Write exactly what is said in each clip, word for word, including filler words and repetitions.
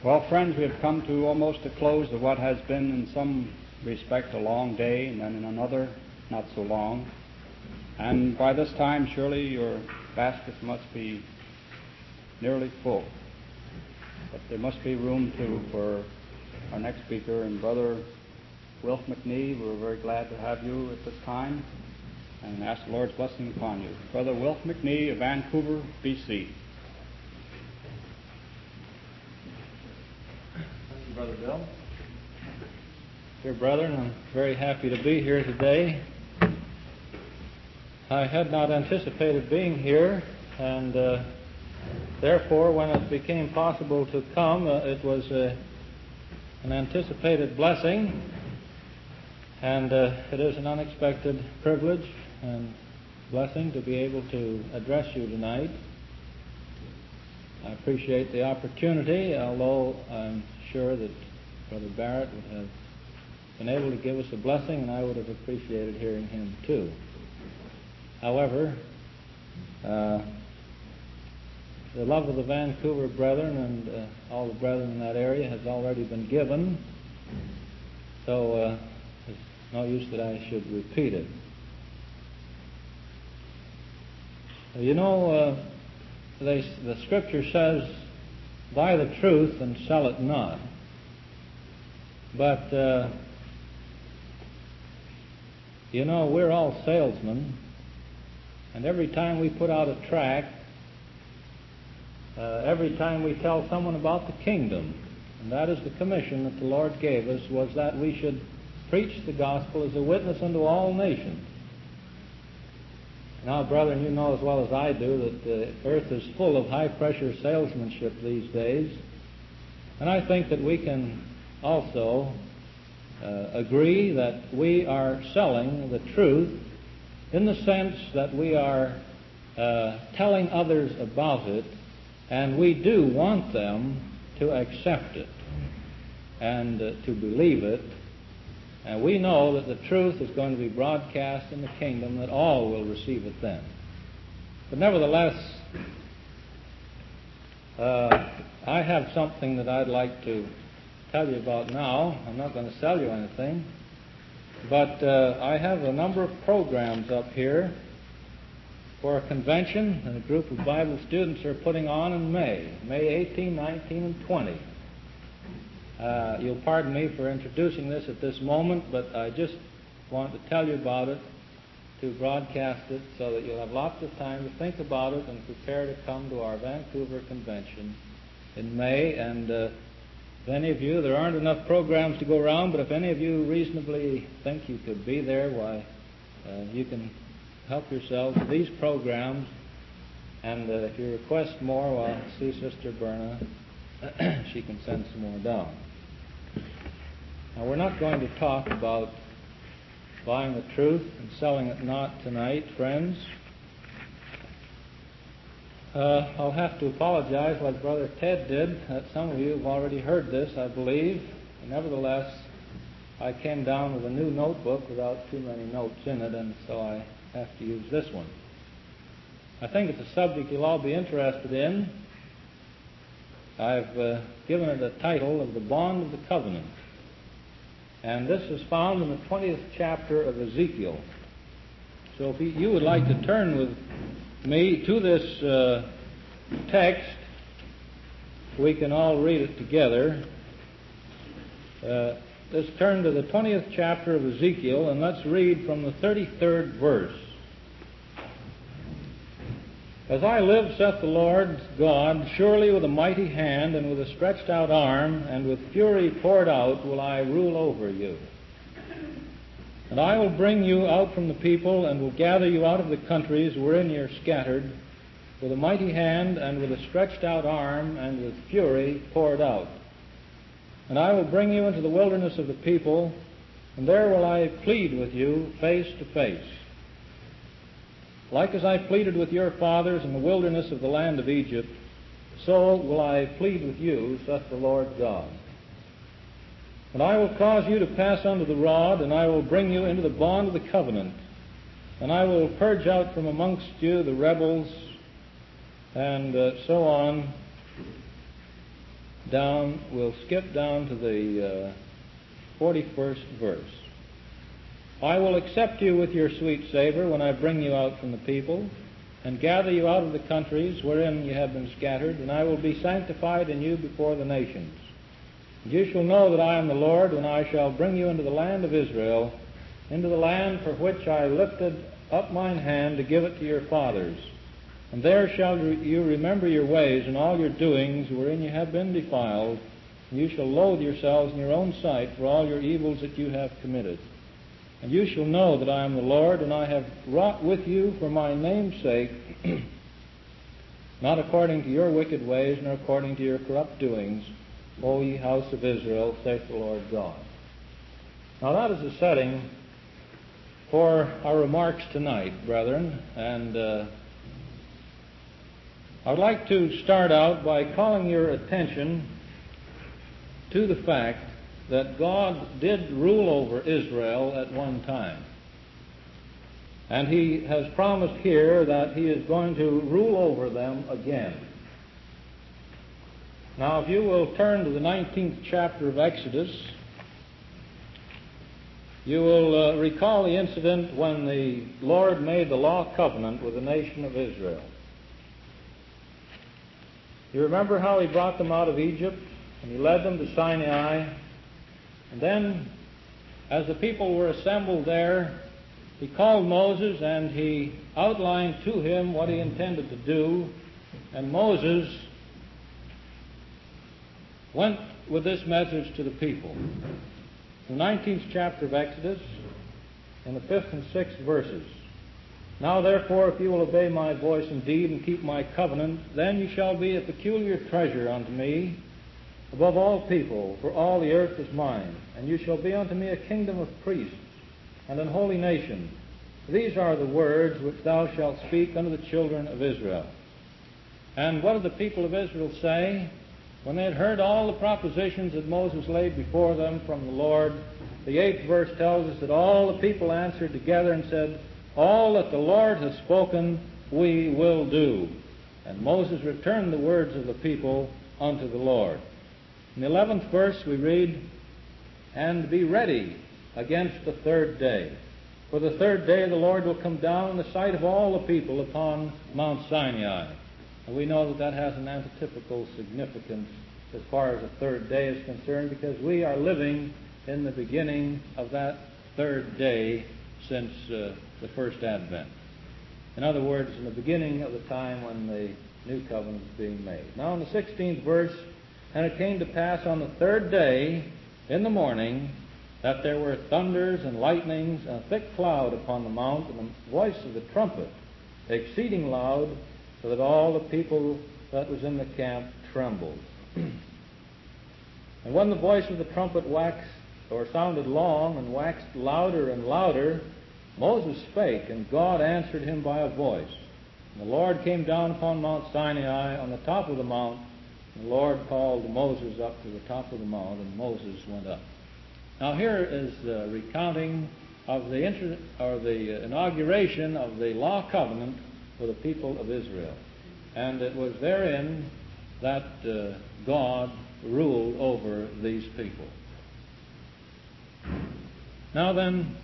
Well, friends, we have come to almost a close of what has been in some respect a long day, and then in another not so long. And by this time, surely your baskets must be nearly full. But there must be room, too, for our next speaker, and Brother Wilf McNee. We're very glad to have you at this time, and ask the Lord's blessing upon you. Brother Wilf McNee of Vancouver, B C Thank you, Brother Bill. Dear brethren, I'm very happy to be here today. I had not anticipated being here, and uh, therefore, when it became possible to come, uh, it was uh, an anticipated blessing, and uh, it is an unexpected privilege and blessing to be able to address you tonight. I appreciate the opportunity, although I'm sure that Brother Barrett would have been able to give us a blessing, and I would have appreciated hearing him too. However, uh, the love of the Vancouver brethren and uh, all the brethren in that area has already been given, so uh, there's no use that I should repeat it. You know, uh, they, the Scripture says, "Buy the truth and sell it not." But, uh, you know, we're all salesmen, and every time we put out a tract, uh, every time we tell someone about the kingdom, and that is the commission that the Lord gave us, was that we should preach the gospel as a witness unto all nations. Now, brethren, you know as well as I do that the earth is full of high-pressure salesmanship these days, and I think that we can also uh, agree that we are selling the truth in the sense that we are uh, telling others about it, and we do want them to accept it and uh, to believe it. And we know that the truth is going to be broadcast in the kingdom, that all will receive it then. But nevertheless, uh, I have something that I'd like to tell you about now. I'm not going to sell you anything, but uh, I have a number of programs up here for a convention that a group of Bible students are putting on in May, May eighteenth, nineteenth, and twentieth. Uh, you'll pardon me for introducing this at this moment, but I just want to tell you about it, to broadcast it, so that you'll have lots of time to think about it and prepare to come to our Vancouver convention in May. And uh, if any of you, there aren't enough programs to go around, but if any of you reasonably think you could be there, why, uh, you can help yourselves to these programs. And uh, if you request more, well, see Sister Berna. She can send some more down. Now, we're not going to talk about buying the truth and selling it not tonight, friends. Uh, I'll have to apologize, like Brother Ted did, that some of you have already heard this, I believe. Nevertheless, I came down with a new notebook without too many notes in it, and so I have to use this one. I think it's a subject you'll all be interested in. I've uh, given it a title of The Bond of the Covenant. And this is found in the twentieth chapter of Ezekiel. So if you would like to turn with me to this uh, text, we can all read it together. Uh, let's turn to the twentieth chapter of Ezekiel, and let's read from the thirty-third verse. "As I live, saith the Lord God, surely with a mighty hand and with a stretched out arm and with fury poured out will I rule over you. And I will bring you out from the people and will gather you out of the countries wherein ye are scattered, with a mighty hand and with a stretched out arm and with fury poured out. And I will bring you into the wilderness of the people, and there will I plead with you face to face. Like as I pleaded with your fathers in the wilderness of the land of Egypt, so will I plead with you, saith the Lord God. And I will cause you to pass under the rod, and I will bring you into the bond of the covenant. And I will purge out from amongst you the rebels, and uh, so on. down, we'll skip down to the uh, forty-first verse. I will accept you with your sweet savor when I bring you out from the people and gather you out of the countries wherein you have been scattered, and I will be sanctified in you before the nations. And you shall know that I am the Lord when I shall bring you into the land of Israel, into the land for which I lifted up mine hand to give it to your fathers. And there shall you remember your ways and all your doings wherein you have been defiled, and you shall loathe yourselves in your own sight for all your evils that you have committed. And you shall know that I am the Lord, and I have wrought with you for my name's sake, not according to your wicked ways, nor according to your corrupt doings, O ye house of Israel, saith the Lord God. Now that is the setting for our remarks tonight, brethren, and uh, I would like to start out by calling your attention to the fact that God did rule over Israel at one time. And He has promised here that He is going to rule over them again. Now, if you will turn to the nineteenth chapter of Exodus, you will uh, recall the incident when the Lord made the law covenant with the nation of Israel. You remember how He brought them out of Egypt, and He led them to Sinai. And then, as the people were assembled there, He called Moses and He outlined to him what He intended to do. And Moses went with this message to the people. The nineteenth chapter of Exodus, in the fifth and sixth verses. Now therefore, if you will obey my voice indeed and keep my covenant, then you shall be a peculiar treasure unto me above all people, for all the earth is mine. And you shall be unto me a kingdom of priests and an holy nation. These are the words which thou shalt speak unto the children of Israel. And what did the people of Israel say? When they had heard all the propositions that Moses laid before them from the Lord, the eighth verse tells us that all the people answered together and said, all that the Lord has spoken, we will do. And Moses returned the words of the people unto the Lord. In the eleventh verse we read, and be ready against the third day. For the third day the Lord will come down in the sight of all the people upon Mount Sinai. And we know that that has an antitypical significance as far as the third day is concerned, because we are living in the beginning of that third day since uh, the first advent. In other words, in the beginning of the time when the new covenant is being made. Now in the sixteenth verse, and it came to pass on the third day in the morning that there were thunders and lightnings and a thick cloud upon the mount, and the voice of the trumpet exceeding loud, so that all the people that was in the camp trembled. And when the voice of the trumpet waxed, or sounded long, and waxed louder and louder, Moses spake, and God answered him by a voice. And the Lord came down upon Mount Sinai on the top of the mount, and the Lord called Moses up to the top of the mount, and Moses went up. Now here is the recounting of the inter- or the inauguration of the law covenant for the people of Israel. And it was therein that uh, God ruled over these people. Now then,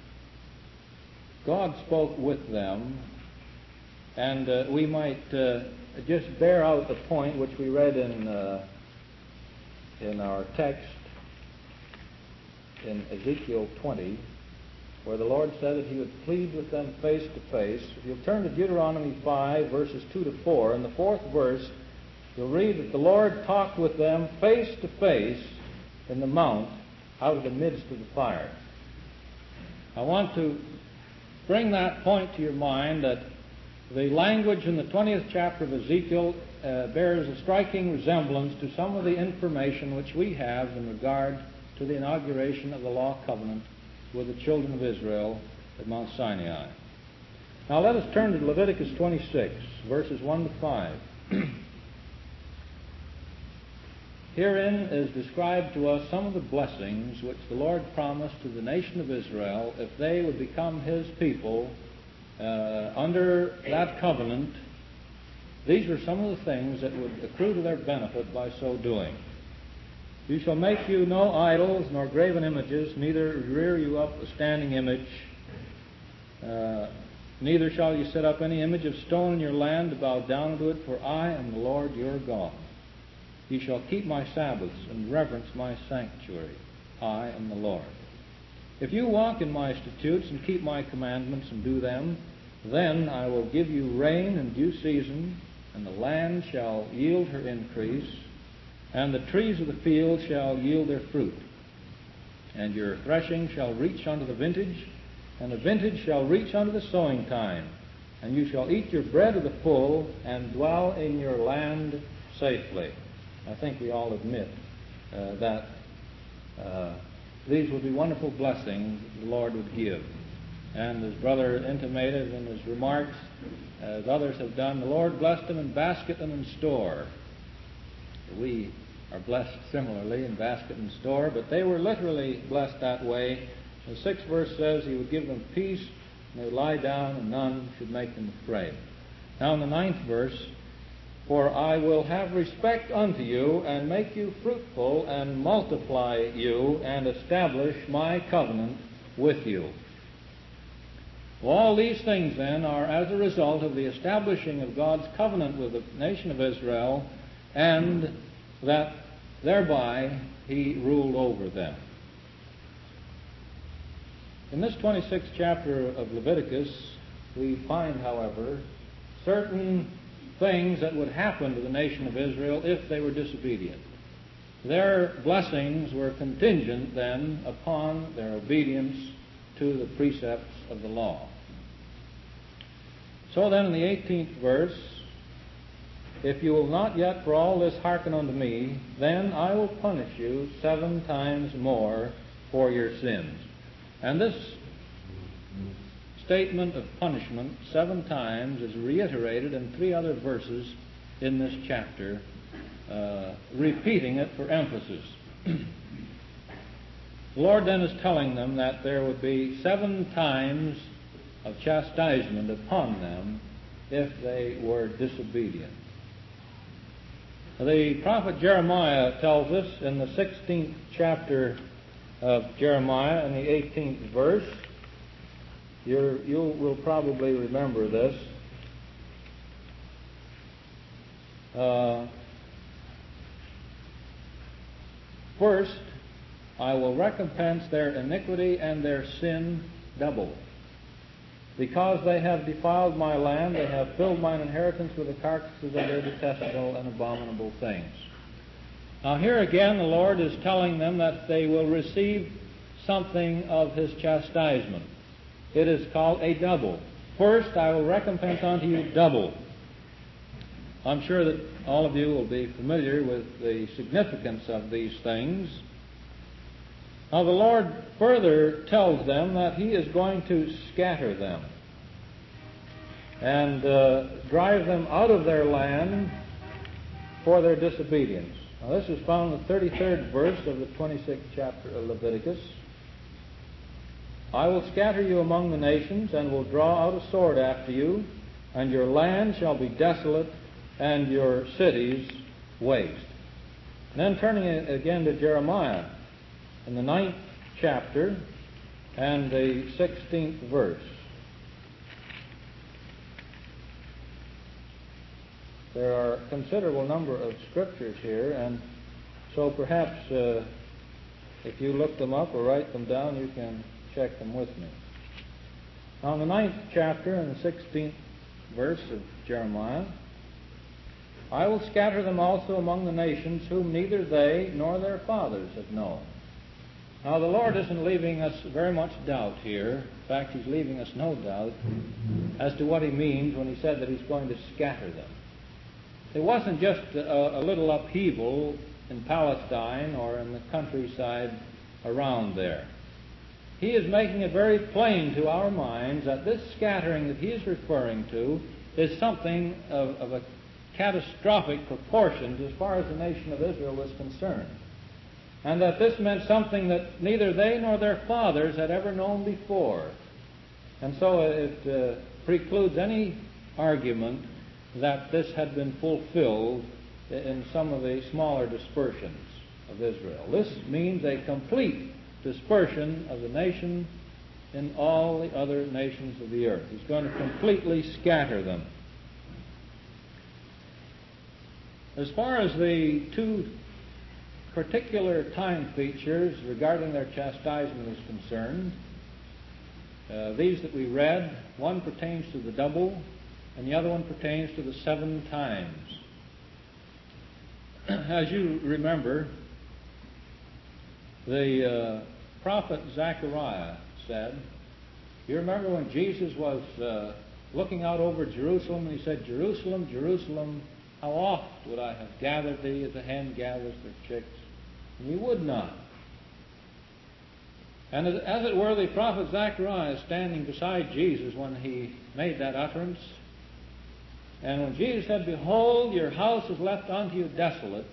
God spoke with them, and uh, we might uh, just bear out the point which we read in uh, in our text in Ezekiel twenty, where the Lord said that He would plead with them face to face. If you'll turn to Deuteronomy five, verses two to four, in the fourth verse, you'll read that the Lord talked with them face to face in the mount out of the midst of the fire. I want to bring that point to your mind that the language in the twentieth chapter of Ezekiel uh, bears a striking resemblance to some of the information which we have in regard to the inauguration of the law covenant with the children of Israel at Mount Sinai. Now let us turn to Leviticus twenty-six, verses one to five. Herein is described to us some of the blessings which the Lord promised to the nation of Israel if they would become His people uh, under that covenant. These are some of the things that would accrue to their benefit by so doing. You shall make you no idols, nor graven images, neither rear you up a standing image. Uh, neither shall you set up any image of stone in your land to bow down to it, for I am the Lord your God. You shall keep my Sabbaths and reverence my sanctuary. I am the Lord. If you walk in my statutes and keep my commandments and do them, then I will give you rain in due season, and the land shall yield her increase, and the trees of the field shall yield their fruit. And your threshing shall reach unto the vintage, and the vintage shall reach unto the sowing time. And you shall eat your bread of the full, and dwell in your land safely. I think we all admit uh, that uh, these would be wonderful blessings the Lord would give. And as Brother intimated in his remarks, as others have done, the Lord blessed them and basket them in store. We are blessed similarly in basket and store, but they were literally blessed that way. The sixth verse says he would give them peace, and they would lie down, and none should make them afraid. Now in the ninth verse, for I will have respect unto you, and make you fruitful, and multiply you, and establish my covenant with you. Well, all these things, then, are as a result of the establishing of God's covenant with the nation of Israel, and that thereby he ruled over them. In this twenty-sixth chapter of Leviticus, we find, however, certain things that would happen to the nation of Israel if they were disobedient. Their blessings were contingent, then, upon their obedience to the precepts of the law. So then, in the eighteenth verse, if you will not yet for all this hearken unto me, then I will punish you seven times more for your sins. And this statement of punishment seven times is reiterated in three other verses in this chapter, uh, repeating it for emphasis. The Lord then is telling them that there would be seven times of chastisement upon them if they were disobedient. The prophet Jeremiah tells us in the sixteenth chapter of Jeremiah, in the eighteenth verse, You're, you will probably remember this. Uh, First, I will recompense their iniquity and their sin double. Because they have defiled my land, they have filled mine inheritance with the carcasses of their detestable and abominable things. Now here again the Lord is telling them that they will receive something of his chastisement. It is called a double. First, I will recompense unto you double. I'm sure that all of you will be familiar with the significance of these things. Now the Lord further tells them that he is going to scatter them and uh, drive them out of their land for their disobedience. Now this is found in the thirty-third verse of the twenty-sixth chapter of Leviticus. I will scatter you among the nations, and will draw out a sword after you, and your land shall be desolate, and your cities waste. And then turning again to Jeremiah, in the ninth chapter, and the sixteenth verse. There are a considerable number of scriptures here, and so perhaps uh, if you look them up or write them down, you can check them with me. Now in the ninth chapter and the sixteenth verse of Jeremiah, I will scatter them also among the nations whom neither they nor their fathers have known. Now the Lord isn't leaving us very much doubt here. In fact, he's leaving us no doubt as to what he means when he said that he's going to scatter them. It wasn't just a, a little upheaval in Palestine or in the countryside around there. He is making it very plain to our minds that this scattering that he is referring to is something of, of a catastrophic proportions as far as the nation of Israel was concerned. And that this meant something that neither they nor their fathers had ever known before. And so it uh, precludes any argument that this had been fulfilled in some of the smaller dispersions. of Israel. This means a complete dispersion of the nation in all the other nations of the earth. He's going to completely scatter them. As far as the two particular time features regarding their chastisement is concerned, uh, these that we read, one pertains to the double, and the other one pertains to the seven times. As you remember, the uh, prophet Zechariah said, you remember when Jesus was uh, looking out over Jerusalem, and he said, Jerusalem, Jerusalem, how oft would I have gathered thee as a hen gathers their chicks, and ye would not. And as, as it were, the prophet Zechariah is standing beside Jesus when he made that utterance. And when Jesus said, behold, your house is left unto you desolate,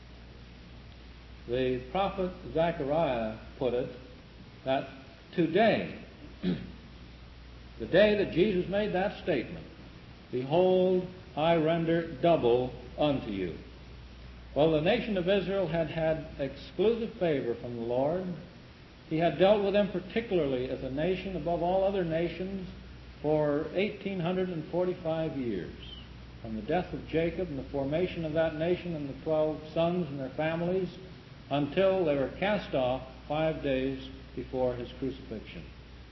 the prophet Zechariah put it that today, the day that Jesus made that statement, behold, I render double unto you. Well, the nation of Israel had had exclusive favor from the Lord. He had dealt with them particularly as a nation above all other nations for eighteen forty-five years. From the death of Jacob and the formation of that nation and the twelve sons and their families until they were cast off five days before his crucifixion.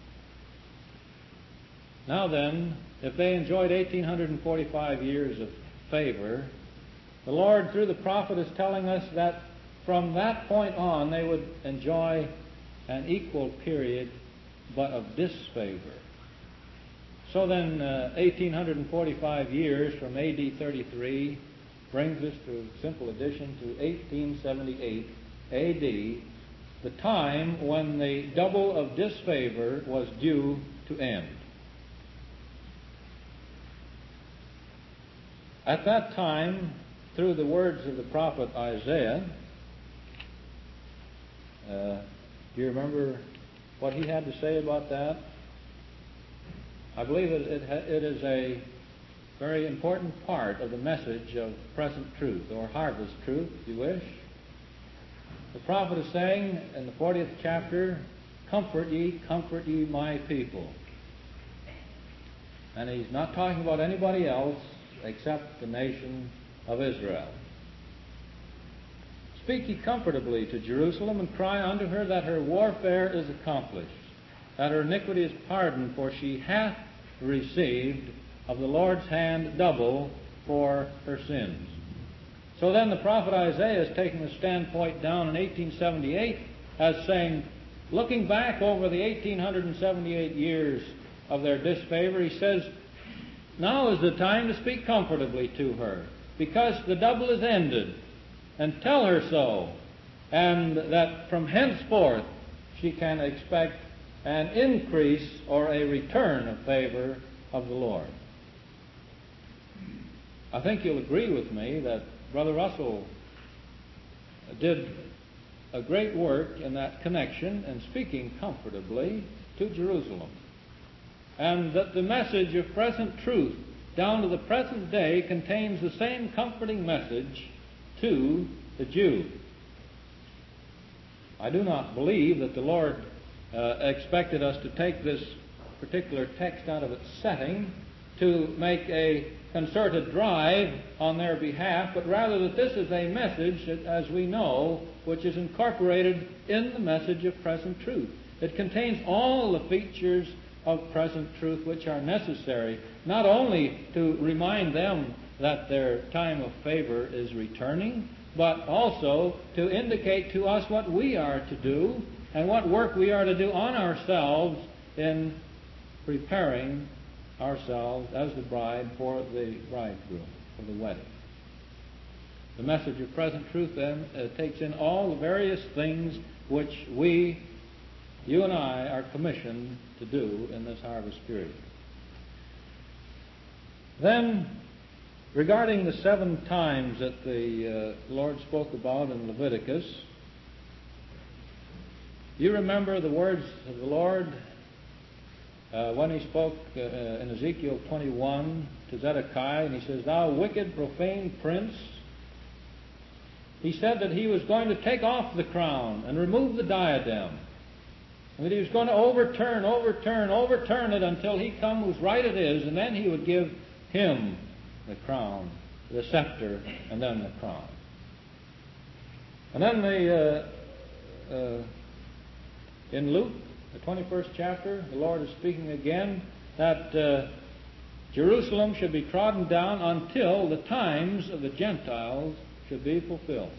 Now then, if they enjoyed eighteen forty-five years of favor, the Lord, through the prophet, is telling us that from that point on they would enjoy an equal period, but of disfavor. So then, uh, eighteen forty-five years from A D thirty-three brings us, through simple addition, to eighteen seventy-eight A D, the time when the double of disfavor was due to end. At that time, through the words of the prophet Isaiah, uh, do you remember what he had to say about that? I believe that it, it is a very important part of the message of present truth, or harvest truth, if you wish. The prophet is saying in the fortieth chapter, comfort ye, comfort ye my people. And he's not talking about anybody else except the nation of Israel. Speak ye comfortably to Jerusalem, and cry unto her that her warfare is accomplished, that her iniquity is pardoned, for she hath received of the Lord's hand double for her sins. So then the prophet Isaiah is taking a standpoint down in eighteen seventy-eight as saying, looking back over the eighteen seventy-eight years of their disfavor, he says, now is the time to speak comfortably to her, because the double is ended, and tell her so, and that from henceforth she can expect an increase or a return of favor of the Lord. I think you'll agree with me that Brother Russell did a great work in that connection in speaking comfortably to Jerusalem, and that the message of present truth down to the present day contains the same comforting message to the Jew. I do not believe that the Lord uh, expected us to take this particular text out of its setting to make a concerted drive on their behalf, but rather that this is a message, as we know, which is incorporated in the message of present truth. It contains all the features of present truth which are necessary, not only to remind them that their time of favor is returning, but also to indicate to us what we are to do and what work we are to do on ourselves in preparing ourselves as the bride for the bridegroom, for the wedding. The message of present truth then uh, takes in all the various things which we, you and I, are commissioned to do in this harvest period. Then, regarding the seven times that the uh, Lord spoke about in Leviticus, you remember the words of the Lord uh, when he spoke uh, in Ezekiel twenty-one to Zedekiah, and he says, thou wicked, profane prince, he said that he was going to take off the crown and remove the diadem, and that he was going to overturn, overturn, overturn it until he come whose right it is, and then he would give him the crown, the scepter, and then the crown. And then the, uh, uh, in Luke, the twenty-first chapter, the Lord is speaking again that uh, Jerusalem should be trodden down until the times of the Gentiles should be fulfilled.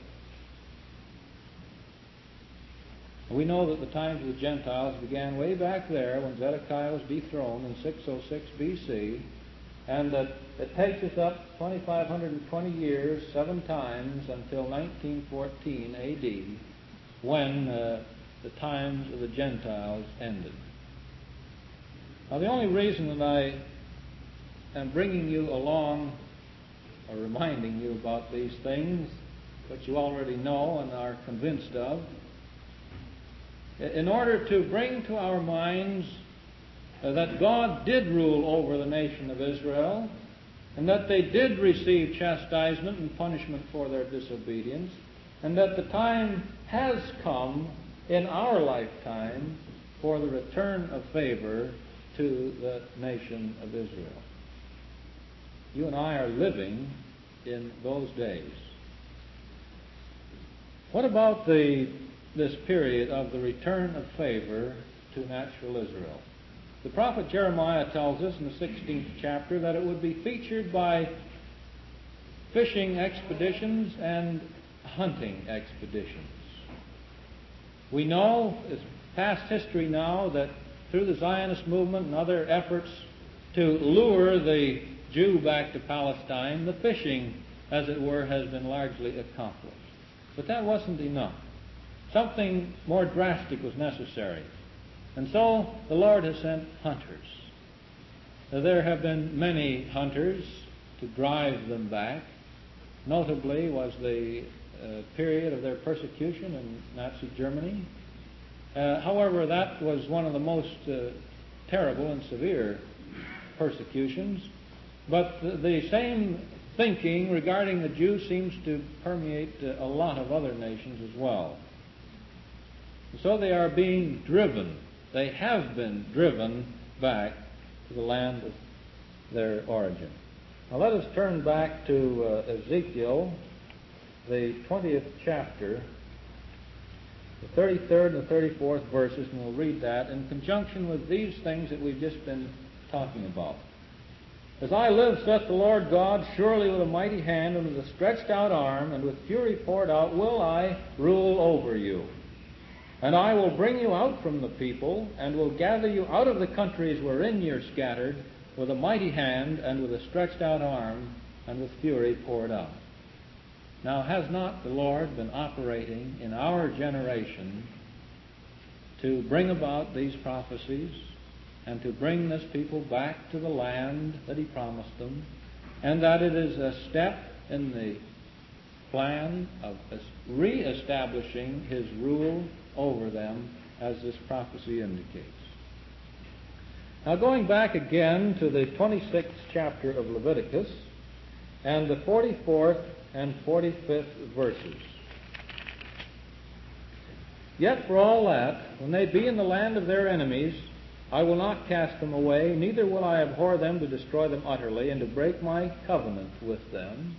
We know that the times of the Gentiles began way back there when Zedekiah was dethroned in six oh six B C, and that it takes us up two thousand five hundred twenty years, seven times, until nineteen fourteen A D, when uh, the times of the Gentiles ended. Now, the only reason that I am bringing you along or reminding you about these things, which you already know and are convinced of, in order to bring to our minds uh, that God did rule over the nation of Israel, and that they did receive chastisement and punishment for their disobedience, and that the time has come in our lifetime for the return of favor to the nation of Israel. You and I are living in those days. What about the this period of the return of favor to natural Israel? The prophet Jeremiah tells us in the sixteenth chapter that it would be featured by fishing expeditions and hunting expeditions. We know, it's past history now, that through the Zionist movement and other efforts to lure the Jew back to Palestine, the fishing, as it were, has been largely accomplished. But that wasn't enough. Something more drastic was necessary. And so the Lord has sent hunters. Now, there have been many hunters to drive them back. Notably was the uh, period of their persecution in Nazi Germany. Uh, however, that was one of the most uh, terrible and severe persecutions. But the, the same thinking regarding the Jews seems to permeate uh, a lot of other nations as well. So they are being driven. They have been driven back to the land of their origin. Now let us turn back to uh, Ezekiel, the twentieth chapter, the thirty-third and the thirty-fourth verses, and we'll read that in conjunction with these things that we've just been talking about. As I live, saith the Lord God, surely with a mighty hand and with a stretched out arm and with fury poured out will I rule over you. And I will bring you out from the people, and will gather you out of the countries wherein you're scattered, with a mighty hand, and with a stretched out arm, and with fury poured out. Now, has not the Lord been operating in our generation to bring about these prophecies, and to bring this people back to the land that He promised them, and that it is a step in the plan of re-establishing His rule over them, as this prophecy indicates. Now, going back again to the twenty-sixth chapter of Leviticus and the forty-fourth and forty-fifth verses. Yet for all that, when they be in the land of their enemies, I will not cast them away, neither will I abhor them to destroy them utterly, and to break my covenant with them.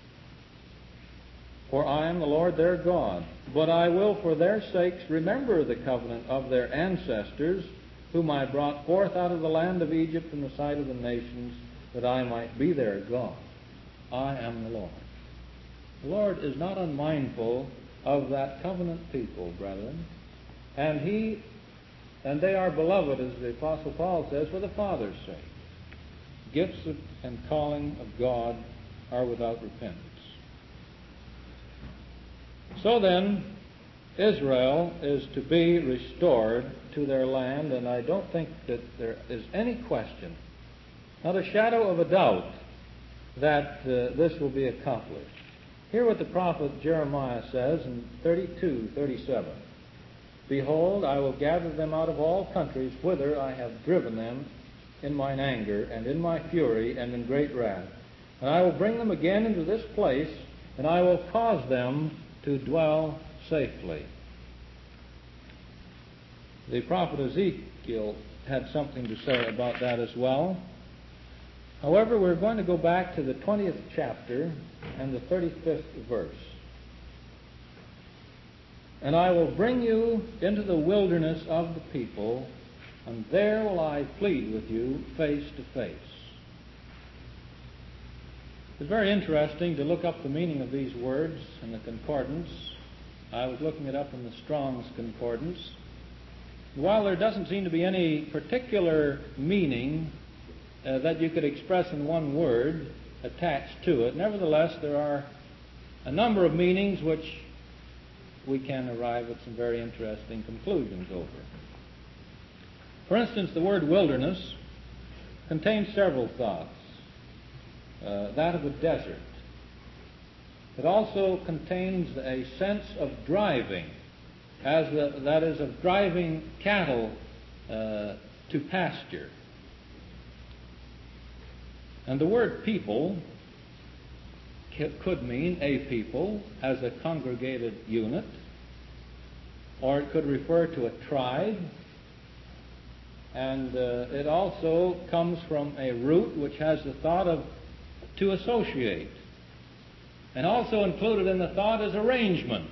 For I am the Lord their God. But I will for their sakes remember the covenant of their ancestors, whom I brought forth out of the land of Egypt in the sight of the nations, that I might be their God. I am the Lord. The Lord is not unmindful of that covenant people, brethren. And He, and they are beloved, as the Apostle Paul says, for the Father's sake. Gifts of, and calling of God are without repentance. So then, Israel is to be restored to their land, and I don't think that there is any question, not a shadow of a doubt, that uh, this will be accomplished. Hear what the prophet Jeremiah says in thirty-two thirty-seven. Behold, I will gather them out of all countries whither I have driven them in mine anger, and in my fury, and in great wrath. And I will bring them again into this place, and I will cause them to dwell safely. The prophet Ezekiel had something to say about that as well. However, we're going to go back to the twentieth chapter and the thirty-fifth verse. And I will bring you into the wilderness of the people, and there will I plead with you face to face. It's very interesting to look up the meaning of these words in the concordance. I was looking it up in the Strong's Concordance. While there doesn't seem to be any particular meaning uh, that you could express in one word attached to it, nevertheless there are a number of meanings which we can arrive at some very interesting conclusions over. For instance, the word wilderness contains several thoughts. Uh, that of a desert. It also contains a sense of driving, as the, that is, of driving cattle uh, to pasture. And the word people could mean a people as a congregated unit, or it could refer to a tribe, and uh, it also comes from a root which has the thought of to associate, and also included in the thought is arrangement.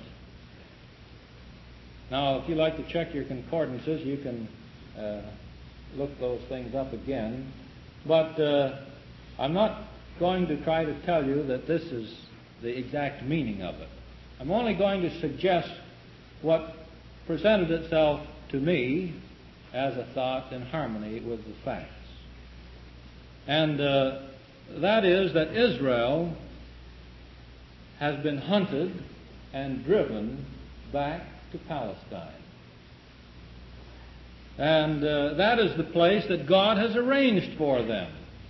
Now, if you like to check your concordances, you can uh, look those things up again, but uh, I'm not going to try to tell you that this is the exact meaning of it. I'm only going to suggest what presented itself to me as a thought in harmony with the facts. And uh, that is that Israel has been hunted and driven back to Palestine. And uh, that is the place that God has arranged for them.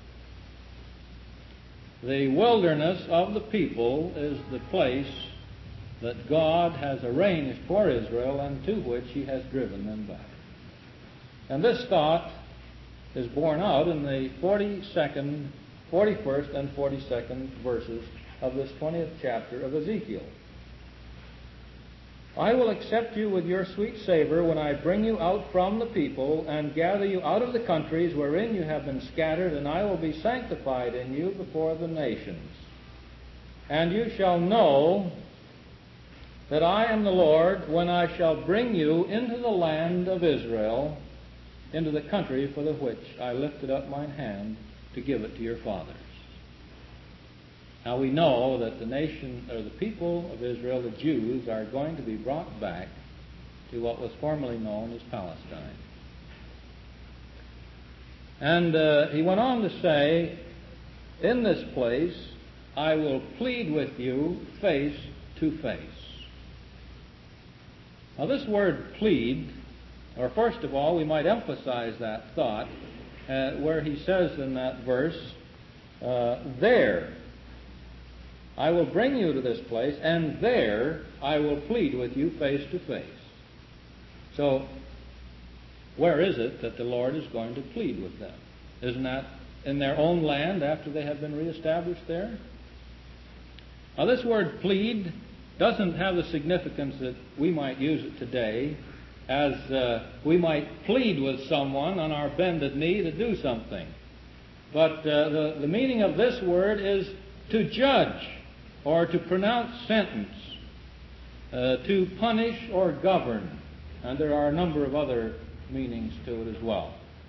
The wilderness of the people is the place that God has arranged for Israel and to which He has driven them back. And this thought is borne out in the forty-second, forty-first and forty-second verses of this twentieth chapter of Ezekiel. I will accept you with your sweet savor when I bring you out from the people and gather you out of the countries wherein you have been scattered, and I will be sanctified in you before the nations. And you shall know that I am the Lord when I shall bring you into the land of Israel, into the country for the which I lifted up mine hand to give it to your fathers. Now we know that the nation, or the people of Israel, the Jews, are going to be brought back to what was formerly known as Palestine. And uh, he went on to say, in this place I will plead with you face to face. Now this word plead, or first of all we might emphasize that thought uh, where he says in that verse, uh, there I will bring you to this place, and there I will plead with you face to face. So, where is it that the Lord is going to plead with them? Isn't that in their own land after they have been reestablished there? Now, this word plead doesn't have the significance that we might use it today, as uh, we might plead with someone on our bended knee to do something. But uh, the, the meaning of this word is to judge, or to pronounce sentence, uh, to punish or govern. And there are a number of other meanings to it as well.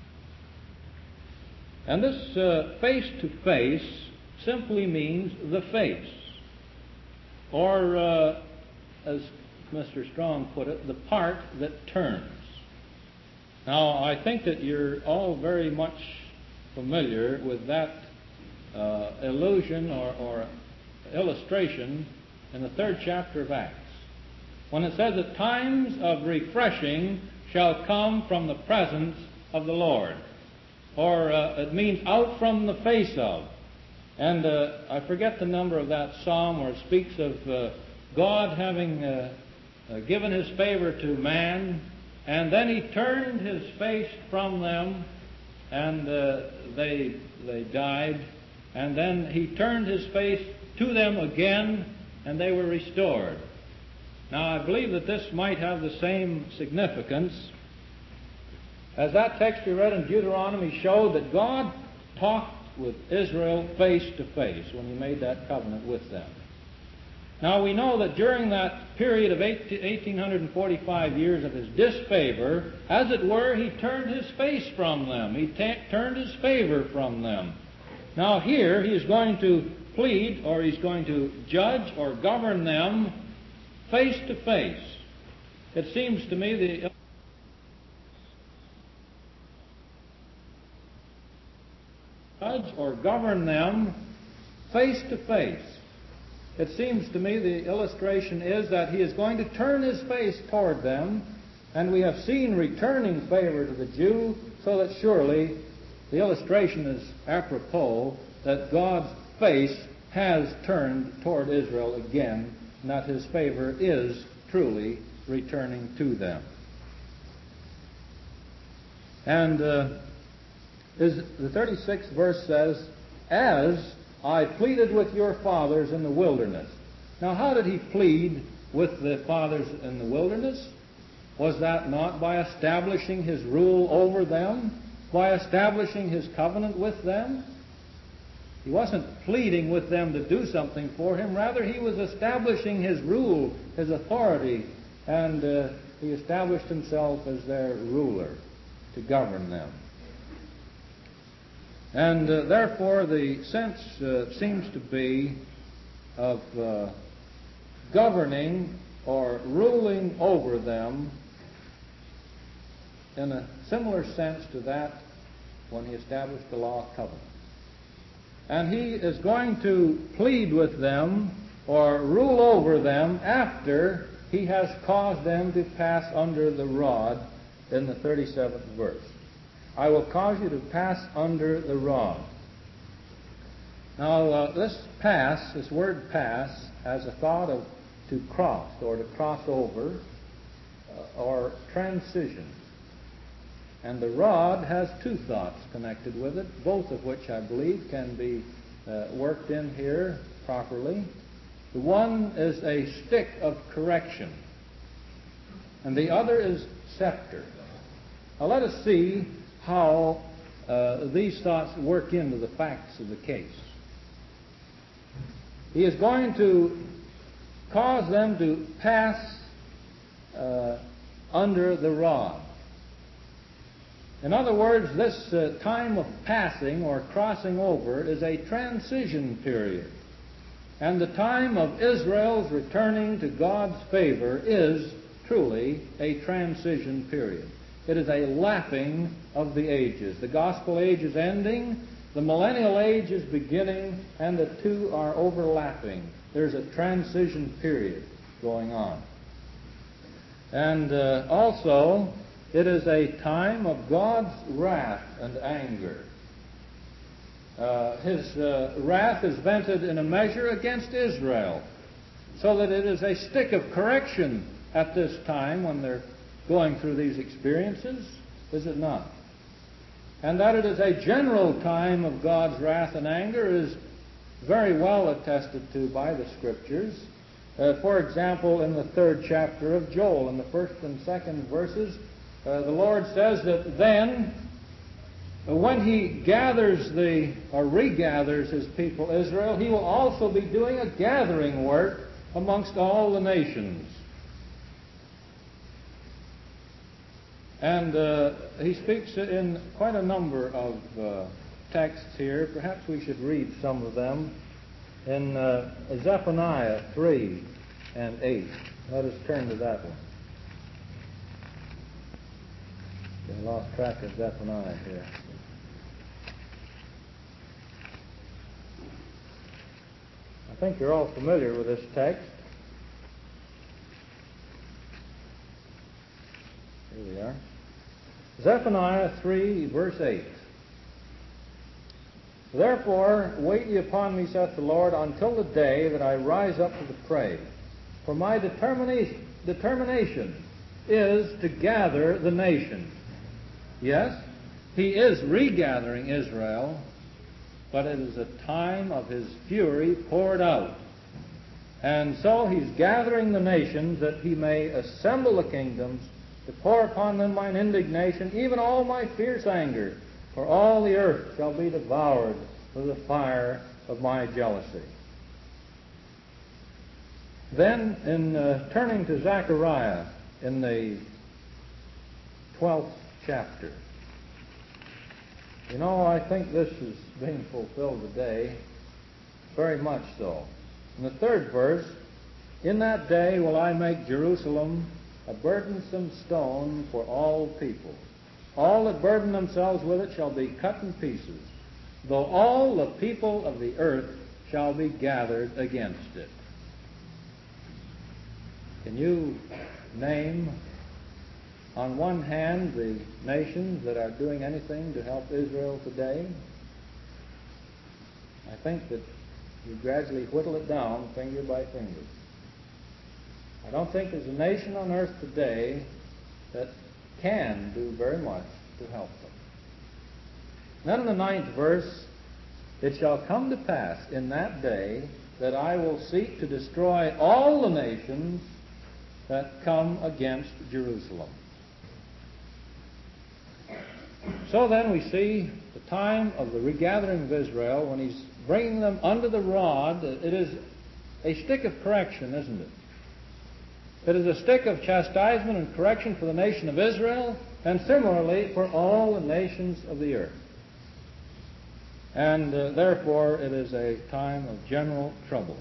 And this uh, face-to-face simply means the face, or, uh, as Mister Strong put it, the part that turns. Now, I think that you're all very much familiar with that uh, illusion or, or illustration in the third chapter of Acts, when it says that times of refreshing shall come from the presence of the Lord, or uh, it means out from the face of. And uh, I forget the number of that psalm where it speaks of uh, God having uh, uh, given His favor to man, and then He turned His face from them, and uh, they they died, and then He turned His face to them again, and they were restored. Now, I believe that this might have the same significance as that text we read in Deuteronomy showed, that God talked with Israel face to face when He made that covenant with them. Now, we know that during that period of eighteen forty-five years of His disfavor, as it were, He turned His face from them. He ta- turned His favor from them. Now, here He is going to plead, or He's going to judge or govern them face to face. It seems to me the judge or govern them face to face. It seems to me the illustration is that He is going to turn His face toward them, and we have seen returning favor to the Jew, so that surely the illustration is apropos that God's face has turned toward Israel again, and that His favor is truly returning to them. And uh, is the thirty-sixth verse says, "As I pleaded with your fathers in the wilderness." Now, how did He plead with the fathers in the wilderness? Was that not by establishing His rule over them? By establishing His covenant with them? He wasn't pleading with them to do something for Him. Rather, He was establishing His rule, His authority, and uh, He established Himself as their ruler to govern them. And uh, therefore, the sense uh, seems to be of uh, governing or ruling over them in a similar sense to that when He established the law of covenant. And He is going to plead with them or rule over them after He has caused them to pass under the rod in the thirty-seventh verse. "I will cause you to pass under the rod." Now, uh, this pass, this word pass, has a thought of to cross or to cross over uh, or transition. And the rod has two thoughts connected with it, both of which I believe can be uh, worked in here properly. The one is a stick of correction, and the other is scepter. Now let us see how uh, these thoughts work into the facts of the case. He is going to cause them to pass uh, under the rod. In other words, this uh, time of passing or crossing over is a transition period. And the time of Israel's returning to God's favor is truly a transition period. It is a lapping of the ages. The gospel age is ending, the millennial age is beginning, and the two are overlapping. There's a transition period going on. And uh, also, it is a time of God's wrath and anger. Uh, his uh, wrath is vented in a measure against Israel, so that it is a stick of correction at this time when they're going through these experiences, is it not? And that it is a general time of God's wrath and anger is very well attested to by the Scriptures. Uh, for example, in the third chapter of Joel, in the first and second verses, uh, the Lord says that then, when He gathers the, or regathers His people Israel, He will also be doing a gathering work amongst all the nations. And uh, he speaks in quite a number of uh, texts here. Perhaps we should read some of them. In uh, Zephaniah three and eight. Let us turn to that one. I lost track of Zephaniah here. I think you're all familiar with this text. Here we are. Zephaniah three, verse eight. "Therefore wait ye upon me, saith the Lord, until the day that I rise up to the prey. For my determination, determination is to gather the nations." Yes, He is regathering Israel, but it is a time of His fury poured out. And so he's gathering the nations that he may assemble the kingdoms to pour upon them mine indignation, even all my fierce anger, for all the earth shall be devoured with the fire of my jealousy. Then, in uh, turning to Zechariah in the twelfth chapter, you know, I think this is being fulfilled today, very much so. In the third verse, in that day will I make Jerusalem a burdensome stone for all people. All that burden themselves with it shall be cut in pieces, though all the people of the earth shall be gathered against it. Can you name, on one hand, the nations that are doing anything to help Israel today? I think that you gradually whittle it down finger by finger. I don't think there's a nation on earth today that can do very much to help them. Then in the ninth verse, it shall come to pass in that day that I will seek to destroy all the nations that come against Jerusalem. So then we see the time of the regathering of Israel, when he's bringing them under the rod. It is a stick of correction, isn't it? It is a stick of chastisement and correction for the nation of Israel, and similarly for all the nations of the earth. And uh, therefore it is a time of general trouble.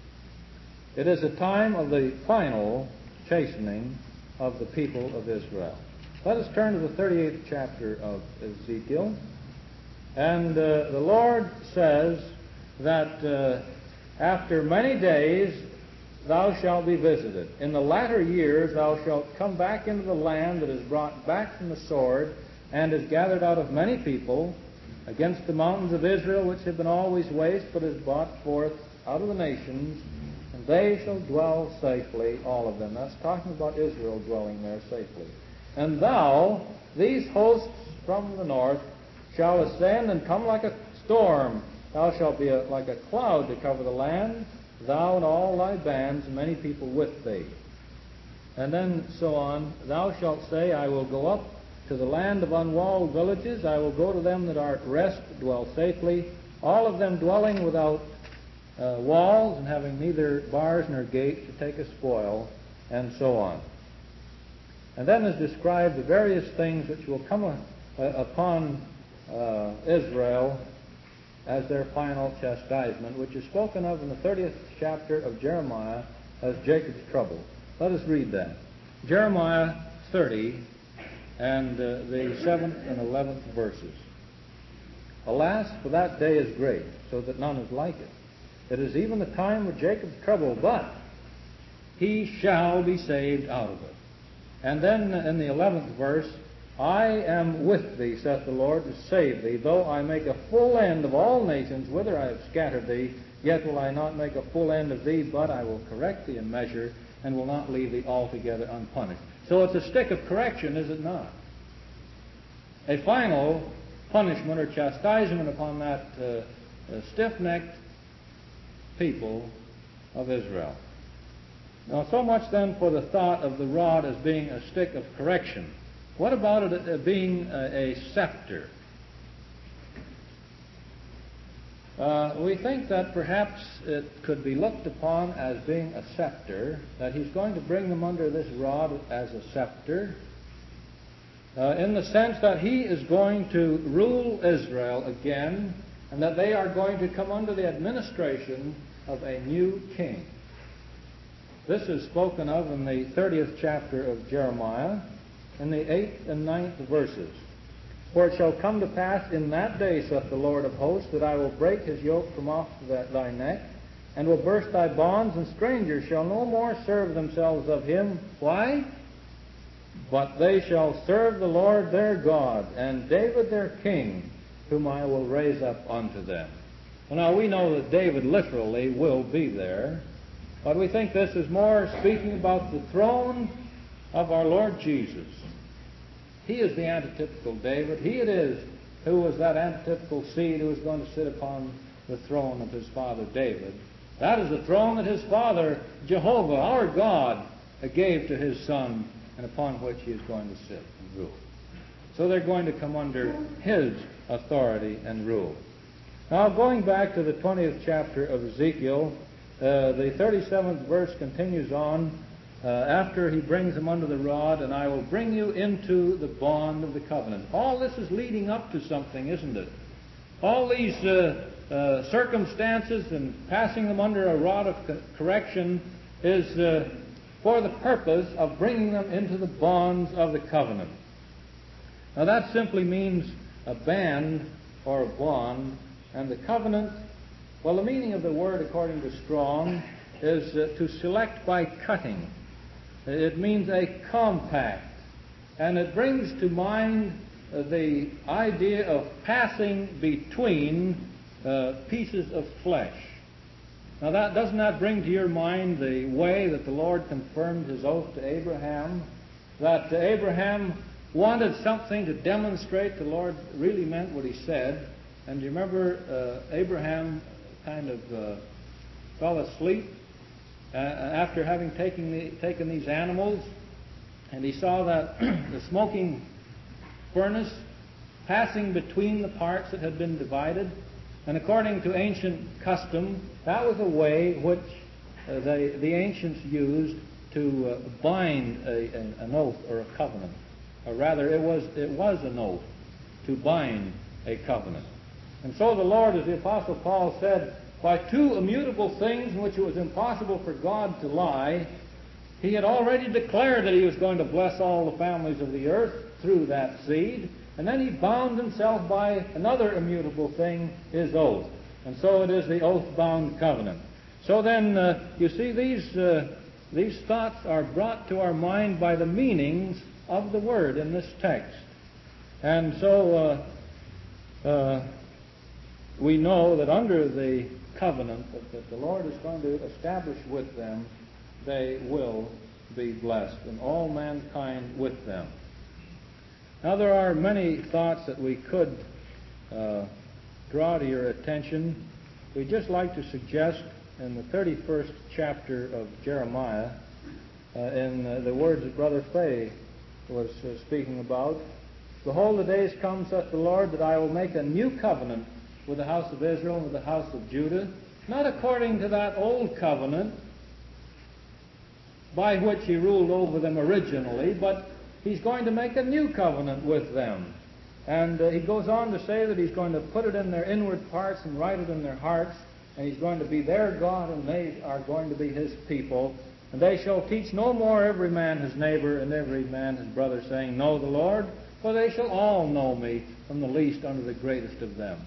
It is a time of the final chastening of the people of Israel. Let us turn to the thirty-eighth chapter of Ezekiel. And uh, the Lord says that uh, after many days thou shalt be visited. In the latter years thou shalt come back into the land that is brought back from the sword, and is gathered out of many people, against the mountains of Israel, which have been always waste, but is brought forth out of the nations, and they shall dwell safely, all of them. That's talking about Israel dwelling there safely. And thou, these hosts from the north, shall ascend and come like a storm. Thou shalt be a, like a cloud to cover the land, thou and all thy bands, and many people with thee. And then so on, thou shalt say, I will go up to the land of unwalled villages, I will go to them that are at rest, dwell safely, all of them dwelling without uh, walls, and having neither bars nor gates to take a spoil, and so on. And then is described the various things which will come uh, upon uh, Israel as their final chastisement, which is spoken of in the thirtieth chapter of Jeremiah as Jacob's trouble. Let us read that. Jeremiah thirty and uh, the seventh and eleventh verses. Alas, for that day is great, so that none is like it. It is even the time of Jacob's trouble, but he shall be saved out of it. And then in the eleventh verse, I am with thee, saith the Lord, to save thee. Though I make a full end of all nations whither I have scattered thee, yet will I not make a full end of thee, but I will correct thee in measure, and will not leave thee altogether unpunished. So it's a stick of correction, is it not? A final punishment or chastisement upon that uh, uh, stiff-necked people of Israel. Now, so much then for the thought of the rod as being a stick of correction. What about it uh, being a, a scepter? Uh, we think that perhaps it could be looked upon as being a scepter, that he's going to bring them under this rod as a scepter, uh, in the sense that he is going to rule Israel again, and that they are going to come under the administration of a new king. This is spoken of in the thirtieth chapter of Jeremiah, in the eighth and ninth verses. For it shall come to pass in that day, saith the Lord of hosts, that I will break his yoke from off thy neck, and will burst thy bonds, and strangers shall no more serve themselves of him. Why? But they shall serve the Lord their God, and David their king, whom I will raise up unto them. Well, now we know that David literally will be there, but we think this is more speaking about the throne of our Lord Jesus. He is the antitypical David. He it is who was that antitypical seed who was going to sit upon the throne of his father David That is the throne that his father, Jehovah, our God, gave to his Son, and upon which he is going to sit and rule. So they're going to come under his authority and rule. Now, going back to the twentieth chapter of Ezekiel, uh, the thirty-seventh verse continues on, uh, after he brings them under the rod, and I will bring you into the bond of the covenant. All this is leading up to something, isn't it? All these uh, uh, circumstances and passing them under a rod of co- correction is uh, for the purpose of bringing them into the bonds of the covenant. Now that simply means a band or a bond, and the covenant, well, the meaning of the word according to Strong is uh, to select by cutting. It means a compact, and it brings to mind uh, the idea of passing between uh, pieces of flesh. Now that doesn't that bring to your mind the way that the Lord confirmed his oath to Abraham, that Abraham wanted something to demonstrate the Lord really meant what he said. And you remember uh, Abraham kind of uh, fell asleep uh, after having taken, the, taken these animals, and he saw that the smoking furnace passing between the parts that had been divided. And according to ancient custom, that was a way which uh, they, the ancients used to uh, bind a, a, an oath or a covenant. Or rather, it was, it was an oath to bind a covenant. And so the Lord, as the Apostle Paul said, by two immutable things in which it was impossible for God to lie, he had already declared that he was going to bless all the families of the earth through that seed. And then he bound himself by another immutable thing, his oath. And so it is the oath-bound covenant. So then, uh, you see, these, uh, these thoughts are brought to our mind by the meanings of the word in this text. And so uh, uh, we know that under the covenant that, that the Lord is going to establish with them, they will be blessed, and all mankind with them. Now there are many thoughts that we could uh, draw to your attention. We'd just like to suggest in the thirty-first chapter of Jeremiah, uh, in uh, the words that Brother Fay was uh, speaking about, behold, the days come, saith the Lord, that I will make a new covenant with the house of Israel and with the house of Judah, not according to that old covenant by which he ruled over them originally, but he's going to make a new covenant with them. And uh, he goes on to say that he's going to put it in their inward parts and write it in their hearts, and he's going to be their God, and they are going to be his people. And they shall teach no more every man his neighbor and every man his brother, saying, Know the Lord, for they shall all know me, from the least unto the greatest of them.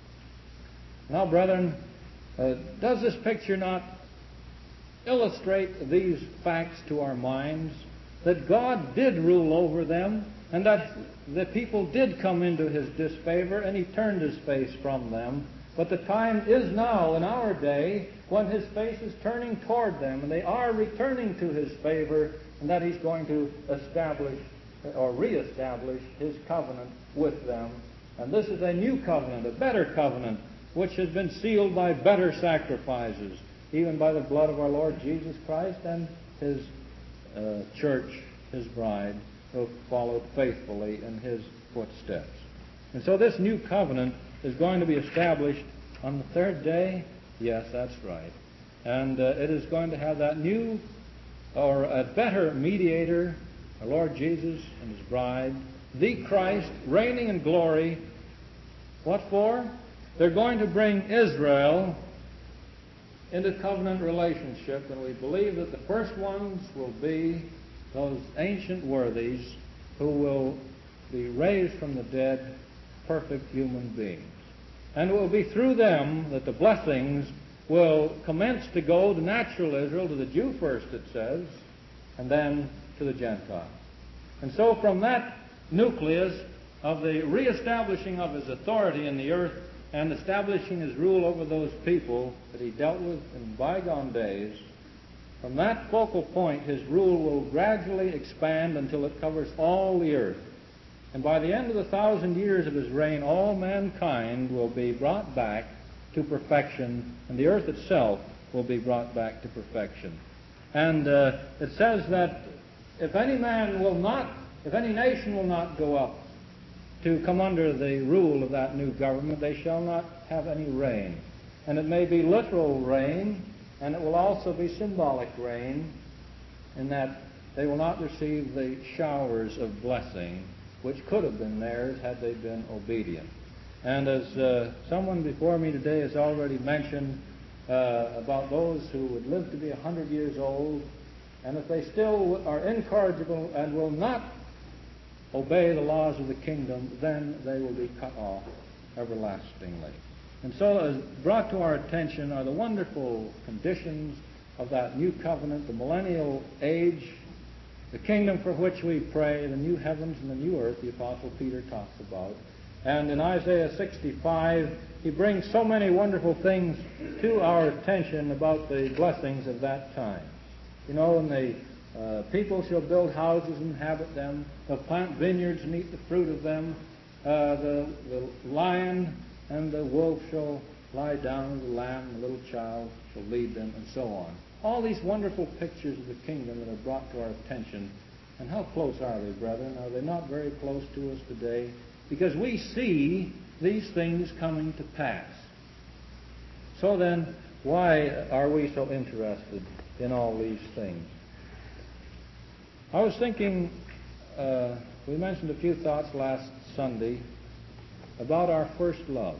Now, brethren, uh, does this picture not illustrate these facts to our minds? That God did rule over them, and that the people did come into his disfavor, and he turned his face from them. But the time is now, in our day, when his face is turning toward them, and they are returning to his favor, and that he's going to establish or reestablish his covenant with them. And this is a new covenant, a better covenant, which has been sealed by better sacrifices, even by the blood of our Lord Jesus Christ and his uh, church, his bride, who followed faithfully in his footsteps. And so this new covenant is going to be established on the third day. Yes, that's right. And uh, it is going to have that new or a better mediator, our Lord Jesus and his bride, the Christ, reigning in glory. What for? They're going to bring Israel into covenant relationship, and we believe that the first ones will be those ancient worthies who will be raised from the dead, perfect human beings. And it will be through them that the blessings will commence to go to natural Israel, to the Jew first, it says, and then to the Gentile. And so from that nucleus of the reestablishing of his authority in the earth and establishing his rule over those people that he dealt with in bygone days, from that focal point his rule will gradually expand until it covers all the earth. And by the end of the thousand years of his reign, all mankind will be brought back to perfection, and the earth itself will be brought back to perfection. And uh, it says that if any man will not, if any nation will not go up to come under the rule of that new government, they shall not have any rain. And it may be literal rain, and it will also be symbolic rain, in that they will not receive the showers of blessing which could have been theirs had they been obedient. And as uh, someone before me today has already mentioned uh, about those who would live to be a hundred years old, and if they still are incorrigible and will not obey the laws of the kingdom, then they will be cut off everlastingly. And so, as brought to our attention are the wonderful conditions of that new covenant, the millennial age, the kingdom for which we pray, the new heavens and the new earth the Apostle Peter talks about. And in Isaiah sixty-five, he brings so many wonderful things to our attention about the blessings of that time. You know, and the uh, people shall build houses and inhabit them. They'll plant vineyards and eat the fruit of them. Uh, the, the lion and the wolf shall lie down, the lamb and the little child shall lead them, and so on. All these wonderful pictures of the kingdom that are brought to our attention. And how close are they, brethren? Are they not very close to us today? Because we see these things coming to pass. So then, why are we so interested in all these things? I was thinking, uh, we mentioned a few thoughts last Sunday about our first love.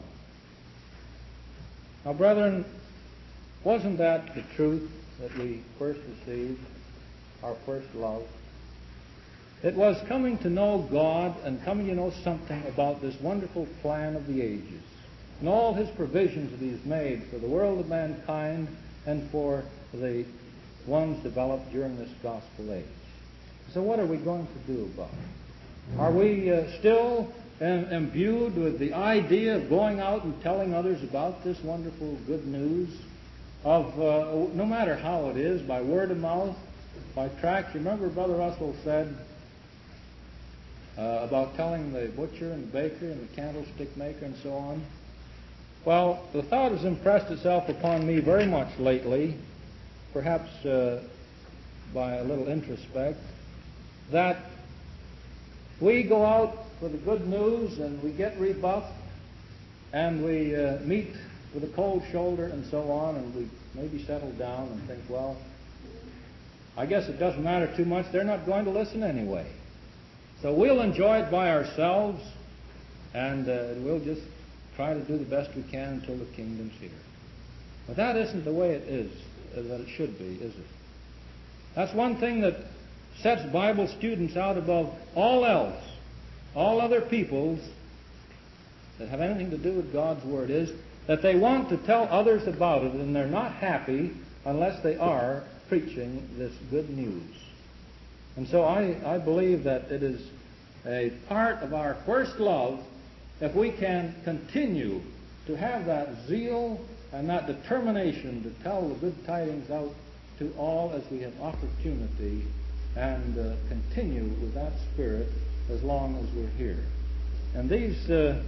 Now, brethren, wasn't that the truth that we first received, our first love? It was coming to know God and coming to know something about this wonderful plan of the ages and all His provisions that He's made for the world of mankind and for the ones developed during this gospel age. So what are we going to do about it? Are we uh, still im- imbued with the idea of going out and telling others about this wonderful good news of, uh, no matter how it is, by word of mouth, by tracts? You remember Brother Russell said uh, about telling the butcher and the baker and the candlestick maker and so on? Well, the thought has impressed itself upon me very much lately, perhaps uh, by a little introspect, that we go out for the good news and we get rebuffed and we uh, meet with a cold shoulder and so on, and we maybe settle down and think, well, I guess it doesn't matter too much. They're not going to listen anyway. So we'll enjoy it by ourselves, and uh, we'll just try to do the best we can until the kingdom's here. But that isn't the way it is, uh, that it should be, is it? That's one thing that sets Bible students out above all else, all other peoples that have anything to do with God's Word, is that they want to tell others about it, and they're not happy unless they are preaching this good news. And so I, I believe that it is a part of our first love if we can continue to have that zeal and that determination to tell the good tidings out to all as we have opportunity, and uh, continue with that spirit as long as we're here. And these, uh,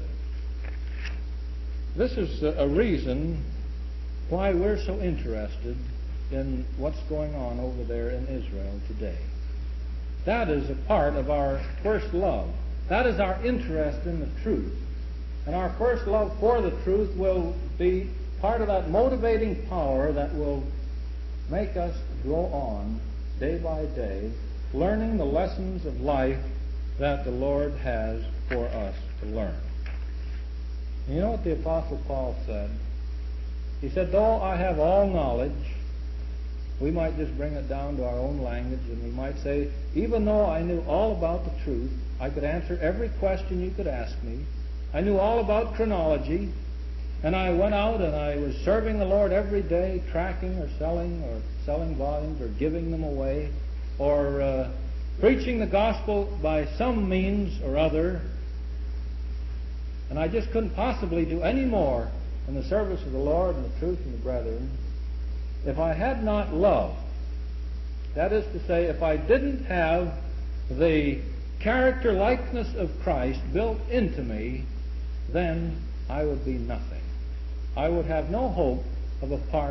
this is a reason why we're so interested in what's going on over there in Israel today. That is a part of our first love. That is our interest in the truth. And our first love for the truth will be part of that motivating power that will make us go on day by day, learning the lessons of life that the Lord has for us to learn. And you know what the Apostle Paul said? He said, though I have all knowledge, we might just bring it down to our own language, and we might say, even though I knew all about the truth, I could answer every question you could ask me. I knew all about chronology, and I went out and I was serving the Lord every day, tracking or selling or selling volumes or giving them away, or uh, preaching the gospel by some means or other, and I just couldn't possibly do any more in the service of the Lord and the truth and the brethren if I had not love. That is to say, if I didn't have the character likeness of Christ built into me, then I would be nothing. I would have no hope of a part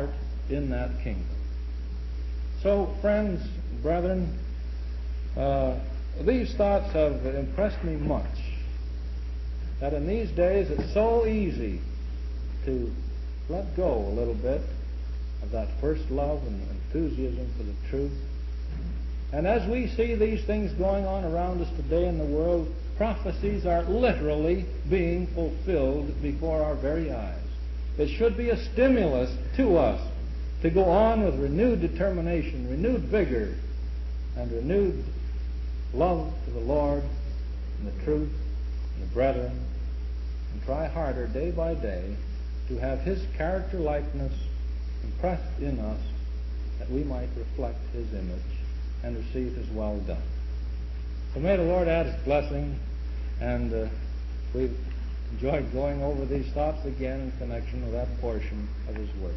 in that kingdom. So, friends, brethren, uh, these thoughts have impressed me much, that in these days it's so easy to let go a little bit of that first love and enthusiasm for the truth. And as we see these things going on around us today in the world, prophecies are literally being fulfilled before our very eyes. It should be a stimulus to us to go on with renewed determination, renewed vigor, and renewed love to the Lord and the truth and the brethren, and try harder day by day to have His character likeness impressed in us, that we might reflect His image and receive His well done. So may the Lord add His blessing, and uh, we've enjoyed going over these thoughts again in connection with that portion of His Word.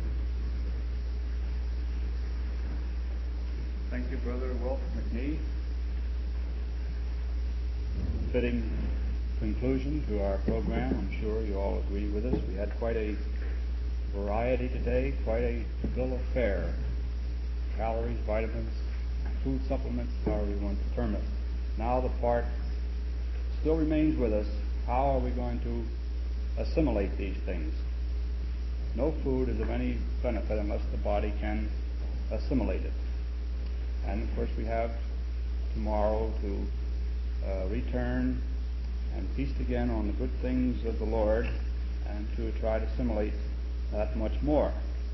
Thank you, Brother Wolf McNee. Fitting conclusion to our program. I'm sure you all agree with us. We had quite a variety today, quite a bill of fare. Calories, vitamins, food supplements, however you want to term it. Now the part still remains with us. How are we going to assimilate these things? No food is of any benefit unless the body can assimilate it. And of course we have tomorrow to uh, return and feast again on the good things of the Lord, and to try to assimilate that much more.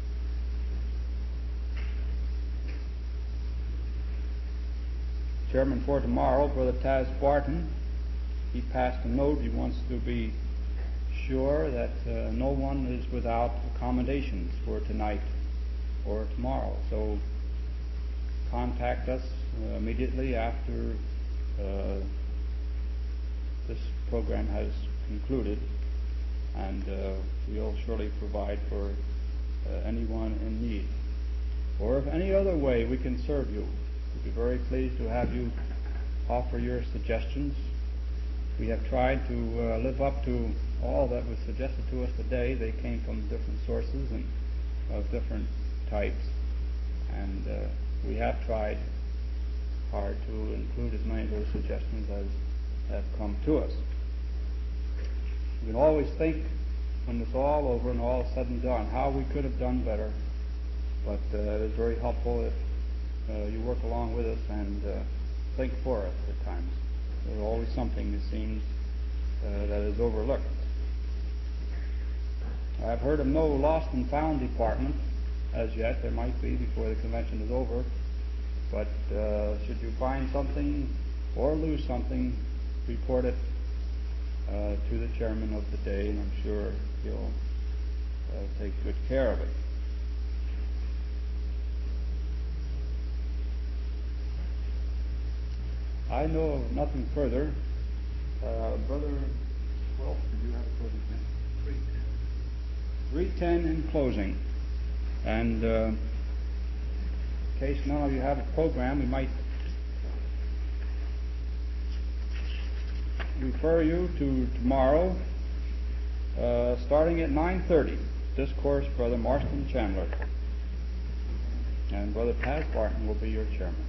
Chairman for tomorrow, Brother Taz Barton, he passed a note. He wants to be sure that uh, no one is without accommodations for tonight or tomorrow. So contact us uh, immediately after uh, this program has concluded, and uh, we'll surely provide for uh, anyone in need. Or if any other way we can serve you, we'd be very pleased to have you offer your suggestions. We have tried to uh, live up to all that was suggested to us today. They came from different sources and of different types, and uh, we have tried hard to include as many of those suggestions as have come to us. We can always think, when it's all over and all said and done, how we could have done better, but uh, it is very helpful if uh, you work along with us and uh, think for us at times. There's always something, it seems, uh, that is overlooked. I've heard of no lost and found department as yet. There might be before the convention is over, but uh, should you find something or lose something, report it uh, to the chairman of the day, and I'm sure he'll uh, take good care of it. I know of nothing further. Uh, Brother Wolf, did you have a closing thing? three ten in closing. And uh, in case none of you have a program, we might refer you to tomorrow, uh, starting at nine thirty. Discourse, Brother Marston Chandler. And Brother Taz Barton will be your chairman.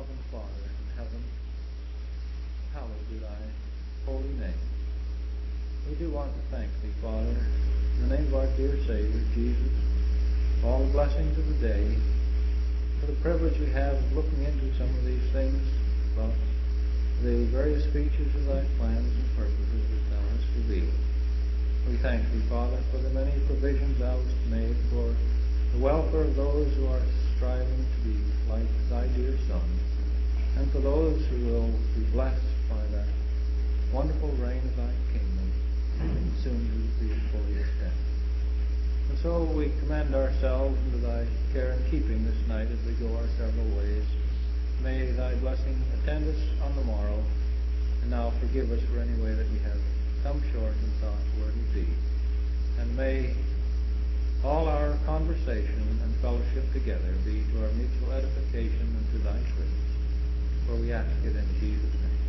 loving Father in heaven, hallowed be thy holy name. We do want to thank thee, Father, in the name of our dear Savior, Jesus, for all the blessings of the day, for the privilege we have of looking into some of these things, about the various features of thy plans and purposes that thou hast revealed. We thank thee, Father, for the many provisions thou hast made for the welfare of those who are striving to be like thy dear Son, and for those who will be blessed by that wonderful reign of thy kingdom, soon to be fully established. And so we commend ourselves into thy care and keeping this night as we go our several ways. May thy blessing attend us on the morrow, and now forgive us for any way that we have come short in thought, word, and deed. And may all our conversation and fellowship together be to our mutual edification and to thy praise. For we ask it in Jesus' name.